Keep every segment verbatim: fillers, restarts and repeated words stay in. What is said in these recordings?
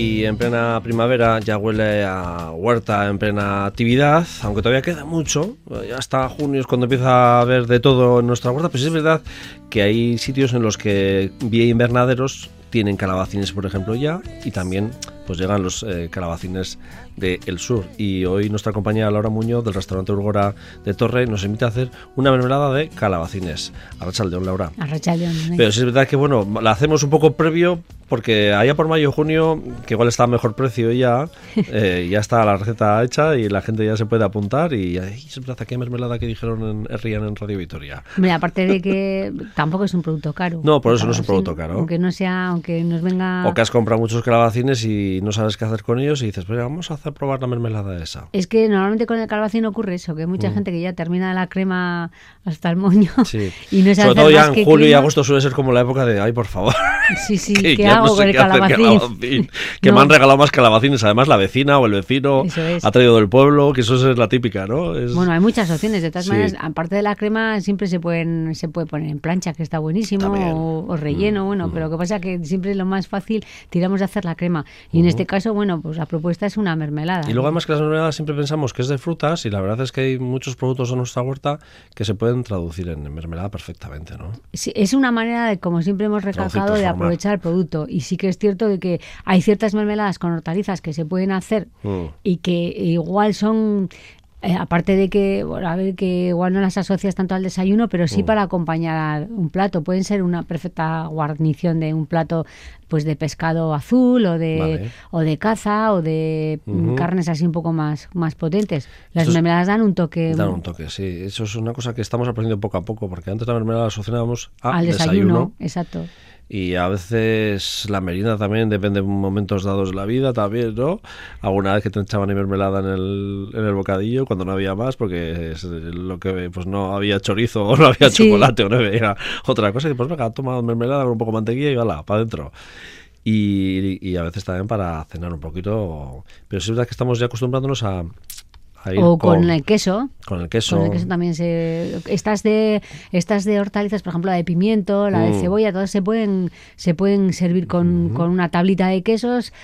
y en plena primavera ya huele a huerta en plena actividad, aunque todavía queda mucho. Ya hasta junio es cuando empieza a haber de todo en nuestra huerta, pero sí es verdad que hay sitios en los que vía invernaderos tienen calabacines, por ejemplo, ya, y también pues llegan los eh, calabacines del sur. Y hoy nuestra compañera Laura Muñoz, del restaurante Urgora de Torre, nos invita a hacer una mermelada de calabacines. Arratsaldeon, Laura. Arratsaldeon. ¿eh? Pero sí es verdad que, bueno, la hacemos un poco previo, porque allá por mayo o junio, que igual está a mejor precio ya, eh, ya está la receta hecha y la gente ya se puede apuntar. Y ay, es verdad que hay mermelada que dijeron en Herrian en Radio Vitoria. Mira, aparte de que tampoco es un producto caro. No, por eso no es un producto caro. Aunque no sea, aunque nos venga... O que has comprado muchos calabacines y no sabes qué hacer con ellos y dices, pues vamos a hacer probar la mermelada esa. Es que normalmente con el calabacín ocurre eso, que mucha mm. gente que ya termina la crema hasta el moño, sí. y no sabe sobre todo ya en julio crema. Y agosto suele ser como la época de, ay, por favor. Sí, sí, ¿qué hago no con el calabacín? calabacín? Que no. Me han regalado más calabacines, además la vecina o el vecino ha traído del pueblo, que eso es la típica, ¿no? Es... Bueno, hay muchas opciones, de todas sí. maneras, aparte de la crema siempre se pueden se puede poner en plancha, que está buenísimo, o, o relleno, mm. bueno, mm. pero lo que pasa es que siempre es lo más fácil, tiramos de hacer la crema, y uh-huh. en este caso, bueno, pues la propuesta es una mermelada. Y luego además que las mermeladas siempre pensamos que es de frutas, y la verdad es que hay muchos productos en nuestra huerta que se pueden traducir en mermelada perfectamente, ¿no? Sí, es una manera de, como siempre hemos recalcado, de aprovechar el producto, y sí que es cierto de que hay ciertas mermeladas con hortalizas que se pueden hacer mm. y que igual son... Eh, aparte de que, bueno, a ver, que igual no las asocias tanto al desayuno, pero sí mm. para acompañar un plato. Pueden ser una perfecta guarnición de un plato, pues de pescado azul o de vale. o de caza o de uh-huh. carnes así un poco más, más potentes. Las Eso mermeladas dan un toque. Dan un toque, sí. Eso es una cosa que estamos aprendiendo poco a poco, porque antes la mermelada la asociábamos al desayuno. desayuno. Exacto. Y a veces la merienda también depende de momentos dados de la vida también, ¿no? Alguna vez que te echaban mermelada en el, en el bocadillo cuando no había más, porque es lo que pues no había chorizo o no había sí. chocolate o no había otra cosa, y pues venga, toma mermelada con un poco de mantequilla y vale, para adentro. Y, y a veces también para cenar un poquito, pero sí es verdad que estamos ya acostumbrándonos a o con, con el queso. Con el queso. Con el queso también se... Estas de estas de hortalizas, por ejemplo, la de pimiento, la mm. de cebolla, todas se pueden se pueden servir con, mm. con una tablita de quesos,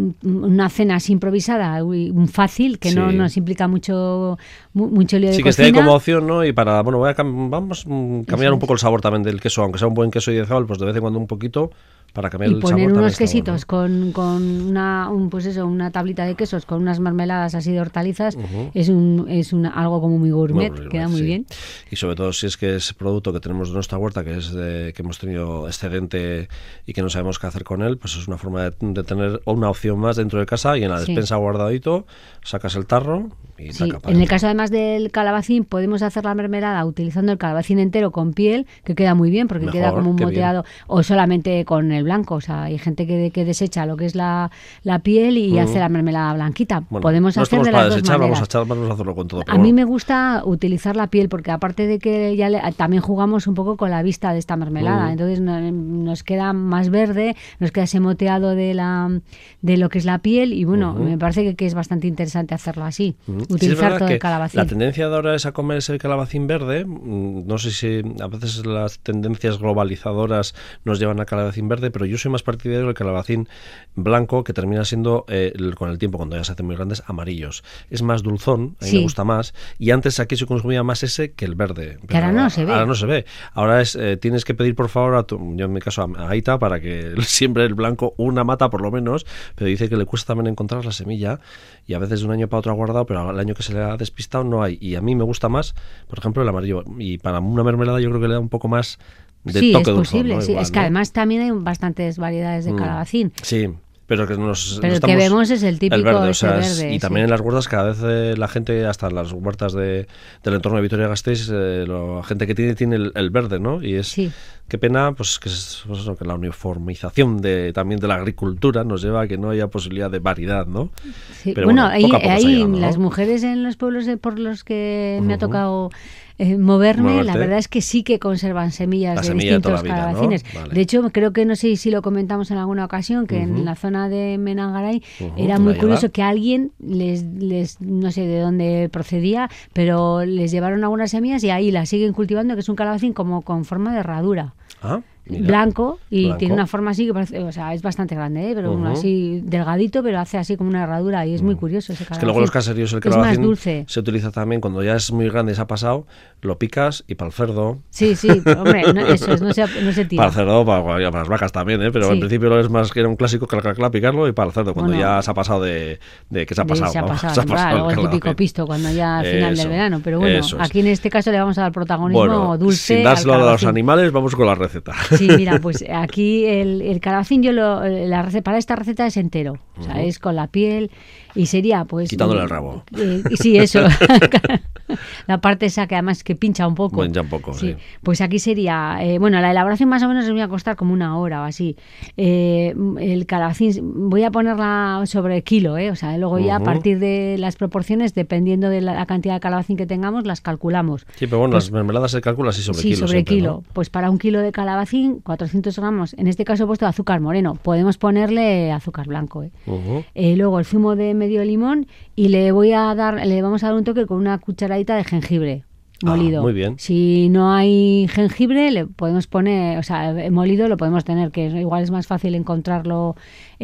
una cena así improvisada, fácil, que sí. no nos implica mucho mucho lío de sí, cocina. Sí, que esté como opción, ¿no? Y para, bueno, voy a cam- vamos a cambiar Eso un poco es. el sabor también del queso, aunque sea un buen queso y de cebal, pues de vez en cuando un poquito, para cambiar y el sabor. Y poner unos quesitos bueno. con, con una, un, pues eso, una tablita de quesos, con unas mermeladas así de hortalizas, uh-huh. es un es una, algo como muy gourmet, muy gourmet queda muy sí. bien. Y sobre todo si es que ese producto que tenemos de nuestra huerta, que es de, que hemos tenido excedente y que no sabemos qué hacer con él, pues es una forma de, de tener una opción más dentro de casa y en la sí. despensa guardadito, sacas el tarro y sí. taca, En el caso además del calabacín, podemos hacer la mermelada utilizando el calabacín entero con piel, que queda muy bien porque Mejor, queda como un moteado, bien. O solamente con el blanco, o sea, hay gente que, que desecha lo que es la, la piel y uh-huh. hace la mermelada blanquita. Bueno, podemos no hacer de las dos desechar, maneras. Vamos a, echar, vamos a hacerlo con todo. A mí me gusta utilizar la piel porque aparte de que ya le, también jugamos un poco con la vista de esta mermelada, uh-huh. entonces no, nos queda más verde, nos queda ese moteado de la de lo que es la piel y bueno, uh-huh. me parece que, que es bastante interesante hacerlo así, uh-huh. utilizar sí, todo el calabacín. La tendencia de ahora es a comer ese calabacín verde, no sé si a veces las tendencias globalizadoras nos llevan a calabacín verde, pero yo soy más partidario del calabacín blanco, que termina siendo eh, el, con el tiempo, cuando ya se hacen muy grandes, amarillos. Es más dulzón, a mí sí. me gusta más, y antes aquí se consumía más ese que el verde. Que ahora no se ve. Ahora no se ve. Ahora es, eh, tienes que pedir por favor, a tu, yo en mi caso a Aita, para que siempre el blanco, una mata por lo menos, pero dice que le cuesta también encontrar la semilla, y a veces de un año para otro ha guardado, pero al año que se le ha despistado no hay. Y a mí me gusta más, por ejemplo, el amarillo. Y para una mermelada yo creo que le da un poco más de sí, toque es dulzón, posible, ¿no? sí. Igual, es que ¿no? además también hay bastantes variedades de mm. calabacín. Sí. Pero que nos pero estamos, que vemos es el típico el verde, ese o sea, verde, y sí. también en las huertas cada vez eh, la gente, hasta en las huertas de, del entorno de Vitoria-Gasteiz, eh, la gente que tiene tiene el, el verde, ¿no? Y es sí. qué pena, pues que, es, pues eso, que la uniformización de también de la agricultura nos lleva a que no haya posibilidad de variedad, ¿no? Sí. Pero bueno, bueno, ahí, poco a poco ahí llegando, ¿no? Las mujeres en los pueblos por los que uh-huh. me ha tocado eh, moverme, Moverte. La verdad es que sí que conservan semillas la de semilla distintos de toda la vida, calabacines. ¿no? Vale. De hecho, creo que no sé si lo comentamos en alguna ocasión, que uh-huh. en la zona de Menangaray uh-huh. era muy curioso que alguien les, les, no sé de dónde procedía, pero les llevaron algunas semillas y ahí las siguen cultivando, que es un calabacín como con forma de herradura. ¿Ah? Mira, blanco y blanco. tiene una forma así que parece, o sea, es bastante grande, ¿eh? Pero uh-huh. así delgadito, pero hace así como una herradura y es uh-huh. muy curioso ese calabacín. Es que luego los caseríos el calabacín es más dulce. Se utiliza también cuando ya es muy grande y se ha pasado, lo picas y para el cerdo. Sí, sí, hombre, no, eso es, no se, no se tira. Para el cerdo, para, para las vacas también, ¿eh? Pero sí. En principio es más que era un clásico clac, clac, clac, picarlo y para el cerdo, cuando bueno, ya se ha pasado de, de que se ha pasado. Se ha vamos, pasado, se ha pasado luego el típico pisto cuando ya al final eso, del verano, pero bueno, aquí en este caso le vamos a dar protagonismo bueno, dulce. Sin dárselo a los animales, vamos con la receta. Sí, mira, pues aquí el, el calabacín, yo lo, la receta, para esta receta es entero, uh-huh. o sea, es con la piel y sería pues... Quitándole el rabo. Eh, sí, eso. La parte esa que además que pincha un poco. Pincha un poco, sí. sí. Pues aquí sería, eh, bueno, la elaboración más o menos me va a costar como una hora o así. Eh, el calabacín, voy a ponerla sobre kilo, ¿eh? O sea, luego ya uh-huh. a partir de las proporciones, dependiendo de la, la cantidad de calabacín que tengamos, las calculamos. Sí, pero bueno, pues, las mermeladas se calculan así sobre sí, kilo. Sí, sobre siempre, kilo. ¿no? Pues para un kilo de calabacín, cuatrocientos gramos, en este caso he puesto azúcar moreno. Podemos ponerle azúcar blanco, ¿eh? Uh-huh. Eh, luego el zumo de medio limón y le voy a dar, le vamos a dar un toque con una cucharadita de jengibre molido. Ah, muy bien. Si no hay jengibre, le podemos poner, o sea, molido lo podemos tener, que igual es más fácil encontrarlo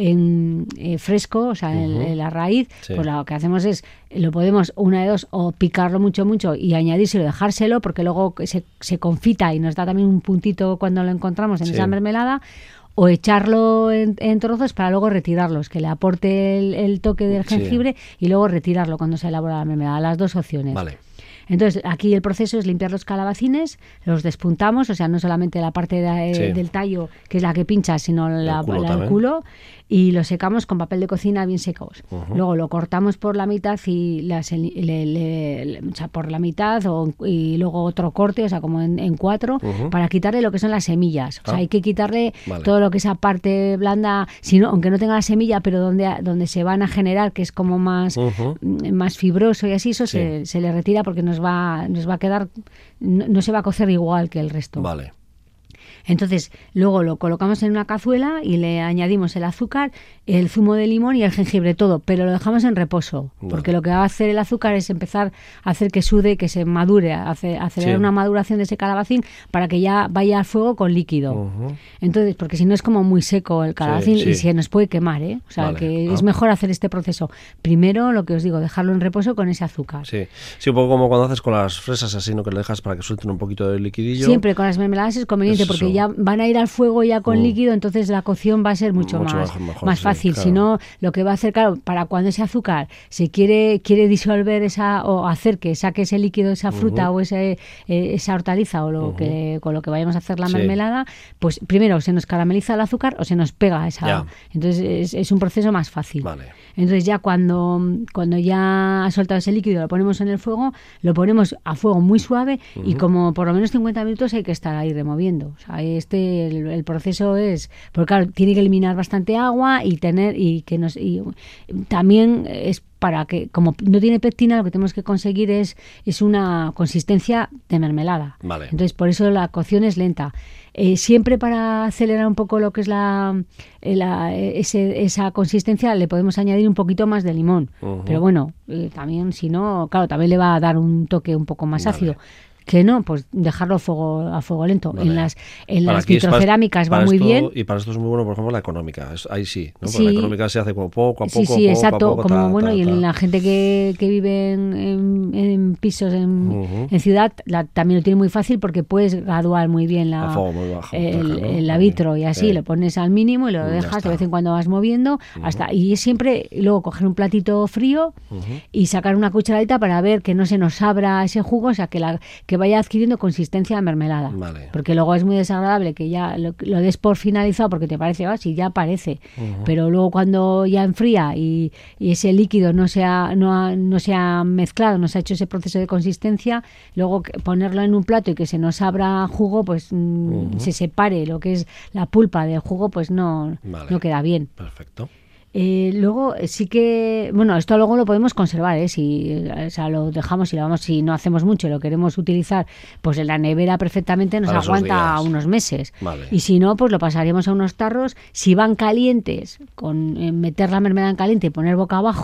en eh, fresco, o sea, uh-huh. en, en la raíz. Sí. Pues lo que hacemos es, lo podemos, una de dos, o picarlo mucho, mucho y añadírselo, dejárselo, porque luego se, se confita y nos da también un puntito cuando lo encontramos en sí. esa mermelada. O echarlo en, en trozos para luego retirarlos, que le aporte el, el toque del jengibre sí. y luego retirarlo cuando se elabora la mermelada. Las dos opciones. Vale. Entonces, aquí el proceso es limpiar los calabacines, los despuntamos, o sea, no solamente la parte de, sí. del tallo, que es la que pincha, sino la, el culo, la, el culo y lo secamos con papel de cocina bien secos. Uh-huh. Luego lo cortamos por la mitad y las, le, le, le, o sea, por la mitad o, y luego otro corte, o sea, como en, en cuatro, uh-huh. para quitarle lo que son las semillas. O sea, ah. hay que quitarle vale. todo lo que es esa parte blanda, sino, aunque no tenga la semilla, pero donde, donde se van a generar, que es como más, uh-huh. más fibroso y así, eso sí. se, se le retira porque nos va, nos va a quedar, no, no se va a cocer igual que el resto. Vale. Entonces, luego lo colocamos en una cazuela y le añadimos el azúcar, el zumo de limón y el jengibre, todo, pero lo dejamos en reposo, vale. porque lo que va a hacer el azúcar es empezar a hacer que sude, que se madure, hace, acelerar sí. una maduración de ese calabacín para que ya vaya al fuego con líquido. Uh-huh. Entonces, porque si no es como muy seco el calabacín sí, sí. y se nos puede quemar, ¿eh? O sea, vale. que ah. es mejor hacer este proceso. Primero, lo que os digo, dejarlo en reposo con ese azúcar. Sí, sí, un poco como cuando haces con las fresas así, ¿no? Que le dejas para que suelten un poquito de liquidillo. Siempre con las mermeladas es conveniente, porque ya van a ir al fuego ya con uh. líquido, entonces la cocción va a ser mucho, mucho más, mejor, más fácil. Sí, claro. Si no, lo que va a hacer, claro, para cuando ese azúcar se quiere quiere disolver esa o hacer que saque ese líquido, esa fruta uh-huh. o ese eh, esa hortaliza o lo uh-huh. que con lo que vayamos a hacer la sí. mermelada, pues primero se nos carameliza el azúcar o se nos pega esa. Ya. Entonces es, es un proceso más fácil. Vale. Entonces ya cuando, cuando ya ha soltado ese líquido, lo ponemos en el fuego, lo ponemos a fuego muy suave uh-huh. y como por lo menos cincuenta minutos hay que estar ahí removiendo. O sea, este el, el proceso es, porque claro, tiene que eliminar bastante agua y tener y que nos y también es para que, como no tiene pectina, lo que tenemos que conseguir es, es una consistencia de mermelada. Vale. Entonces, por eso la cocción es lenta. Eh, siempre para acelerar un poco lo que es la, la ese, esa consistencia, le podemos añadir un poquito más de limón. Uh-huh. Pero bueno, eh, también si no, claro, también le va a dar un toque un poco más vale. ácido. Que no, pues dejarlo a fuego, a fuego lento. Vale. En las en las vitrocerámicas va muy esto, bien. Y para esto es muy bueno, por ejemplo, la económica. Es, ahí sí, ¿no? Sí. Porque la económica se hace como poco a poco. Sí, sí, poco, exacto. a poco, como ta, bueno, ta, y ta. la gente que, que vive en, en, en pisos en, uh-huh. en ciudad la, también lo tiene muy fácil porque puedes graduar muy bien la, a fuego muy bajo, el, baja, ¿no? el, la vitro y así, eh. lo pones al mínimo y lo uh, dejas, de vez en cuando vas moviendo uh-huh. hasta y siempre luego coger un platito frío uh-huh. y sacar una cucharadita para ver que no se nos abra ese jugo, o sea, que, la, que vaya adquiriendo consistencia de mermelada. Vale. Porque luego es muy desagradable que ya lo, lo des por finalizado porque te parece, ah, sí, ya parece. Uh-huh. Pero luego cuando ya enfría y, y ese líquido no se, ha, no, ha, no se ha mezclado, no se ha hecho ese proceso de consistencia, luego ponerlo en un plato y que se nos abra jugo, pues uh-huh. se separe lo que es la pulpa del jugo, pues no, vale. no queda bien. Perfecto. Eh, luego sí que, bueno, esto luego lo podemos conservar, ¿eh? Si, o sea, lo dejamos y lo vamos, si no hacemos mucho y lo queremos utilizar, pues en la nevera perfectamente nos Para aguanta unos meses. Vale. Y si no, pues lo pasaríamos a unos tarros. Si van calientes, con eh, meter la mermelada en caliente y poner boca abajo,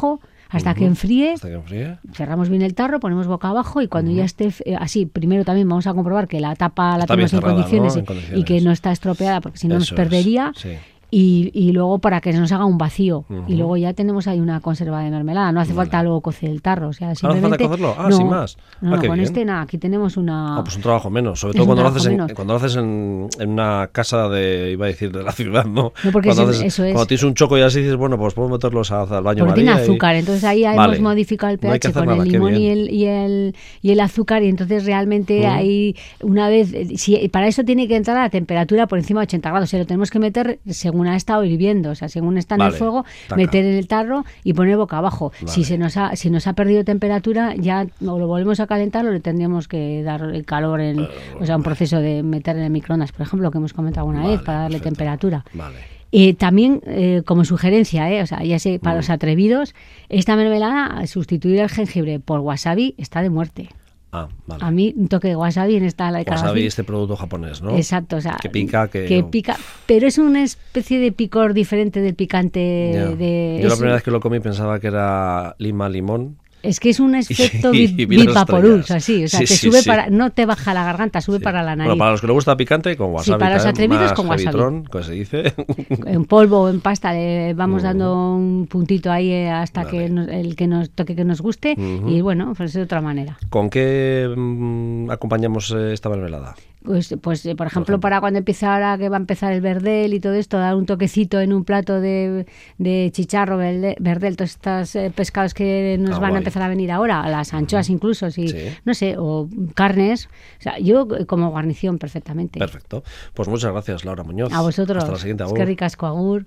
hasta, uh-huh. que enfríe, hasta que enfríe, cerramos bien el tarro, ponemos boca abajo y cuando uh-huh. ya esté eh, así, primero también vamos a comprobar que la tapa la tenemos en condiciones, ¿no? en condiciones y que no está estropeada, porque si no nos perdería. Es, sí. Y, y luego para que se nos haga un vacío. Uh-huh. Y luego ya tenemos ahí una conserva de mermelada. No hace vale. falta luego cocer el tarro. O sea, simplemente, ¿No hace falta cocerlo? Ah, no, sin más. No, ah, no con bien. este nada. Aquí tenemos una... Ah, pues un trabajo menos. Sobre todo cuando lo, haces en, cuando lo haces en, en una casa de, iba a decir, de la ciudad, ¿no? No, porque cuando, es, haces, eso es. cuando tienes un choco y así dices, bueno, pues puedo meterlos al baño porque María. Tiene azúcar. Y... Entonces ahí vale. hemos modificado el pH no con nada, el limón y el, y, el, y el azúcar. Y entonces realmente uh-huh. ahí, una vez... Si, para eso tiene que entrar a la temperatura por encima de ochenta grados. O sea, lo tenemos que meter según ha estado hirviendo. O sea, según está en vale, el fuego, taca. meter en el tarro y poner boca abajo. Vale. Si se nos ha si nos ha perdido temperatura, ya o lo volvemos a calentar o le tendríamos que dar el calor, en, uh, o sea, un proceso de meter en el microondas, por ejemplo, que hemos comentado una vale, vez, para darle perfecto. temperatura. Vale. Eh, también, eh, como sugerencia, eh, o sea, ya sé, para mm. los atrevidos, esta mermelada, sustituir el jengibre por wasabi está de muerte. Ah, vale. A mí un toque de wasabi en esta la de wasabi, este producto japonés, ¿no? Exacto, o sea, que pica, que... que pica, pero es una especie de picor diferente del picante yeah. de... Yo la es, primera vez que lo comí pensaba que era lima limón. Es que es un efecto bivaporus, así, o sea, sí, te sí, sube sí. para, no te baja la garganta, sube sí. para la nariz. Bueno, para los que les gusta picante, con wasabi. Sí, para los atrevidos con wasabi. Tron, como se dice. En polvo o en pasta le vamos uh-huh. dando un puntito ahí hasta vale. que nos, el que nos toque que nos guste uh-huh. y bueno, pues es de otra manera. ¿Con qué mmm, acompañamos esta mermelada? Pues, pues por, ejemplo, por ejemplo, para cuando empiece ahora que va a empezar el verdel y todo esto, dar un toquecito en un plato de, de chicharro, verdel, todos estos eh, pescados que nos ah, van guay. a empezar a venir ahora, las anchoas uh-huh. incluso, si, sí. no sé, o carnes. O sea, yo como guarnición perfectamente. Perfecto. Pues muchas gracias, Laura Muñoz. A vosotros. Hasta la siguiente. Es que ricasco, agur.